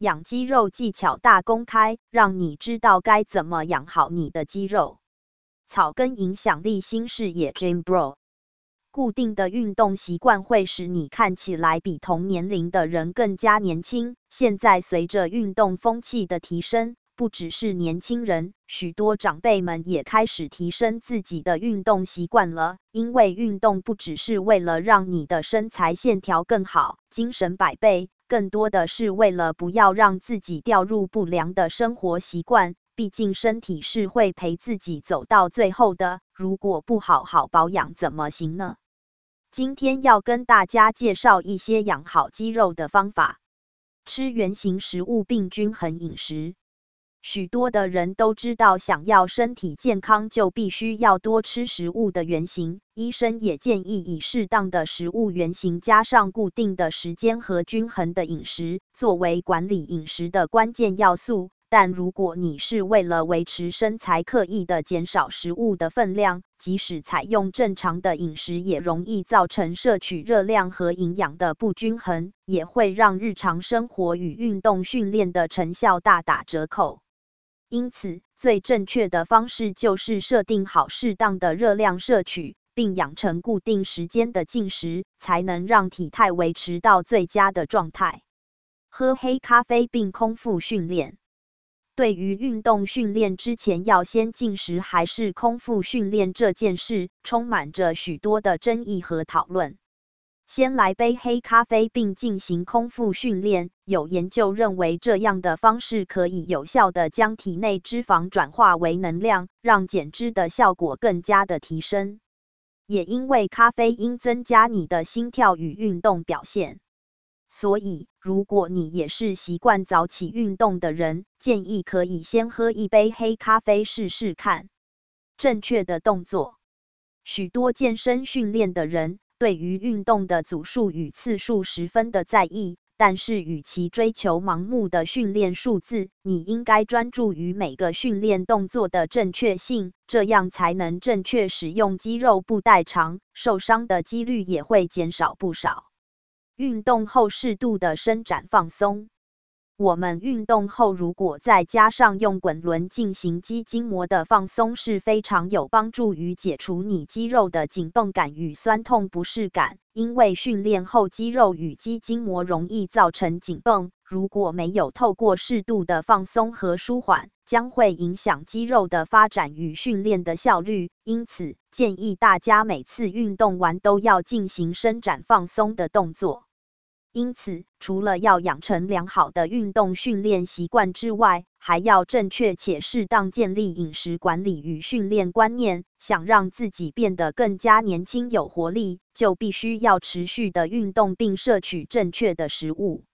养肌肉技巧大公开，让你知道该怎么养好你的肌肉。草根影响力新视野 Gym Bro。固定的运动习惯会使你看起来比同年龄的人更加年轻。现在随着运动风气的提升，不只是年轻人，许多长辈们也开始提升自己的运动习惯了。因为运动不只是为了让你的身材线条更好、精神百倍，更多的是为了不要让自己掉入不良的生活习惯。毕竟身体是会陪自己走到最后的，如果不好好保养怎么行呢？今天要跟大家介绍一些养好肌肉的方法。吃原型食物并均衡饮食。许多的人都知道，想要身体健康就必须要多吃食物的原型。医生也建议以适当的食物原型加上固定的时间和均衡的饮食，作为管理饮食的关键要素。但如果你是为了维持身材刻意的减少食物的分量，即使采用正常的饮食，也容易造成摄取热量和营养的不均衡，也会让日常生活与运动训练的成效大打折扣。因此，最正确的方式就是设定好适当的热量摄取，并养成固定时间的进食，才能让体态维持到最佳的状态。喝黑咖啡并空腹训练。对于运动训练之前要先进食还是空腹训练这件事，充满着许多的争议和讨论。先来杯黑咖啡并进行空腹训练，有研究认为这样的方式可以有效地将体内脂肪转化为能量，让减脂的效果更加的提升。也因为咖啡因增加你的心跳与运动表现，所以如果你也是习惯早起运动的人，建议可以先喝一杯黑咖啡试试看。正确的动作。许多健身训练的人对于运动的组数与次数十分的在意，但是与其追求盲目的训练数字，你应该专注于每个训练动作的正确性，这样才能正确使用肌肉布袋长，受伤的几率也会减少不少。运动后适度的伸展放松。我们运动后如果再加上用滚轮进行肌筋膜的放松，是非常有帮助于解除你肌肉的紧绷感与酸痛不适感。因为训练后肌肉与肌筋膜容易造成紧绷，如果没有透过适度的放松和舒缓，将会影响肌肉的发展与训练的效率。因此，建议大家每次运动完都要进行伸展放松的动作。因此，除了要养成良好的运动训练习惯之外，还要正确且适当建立饮食管理与训练观念。想让自己变得更加年轻有活力，就必须要持续的运动并摄取正确的食物。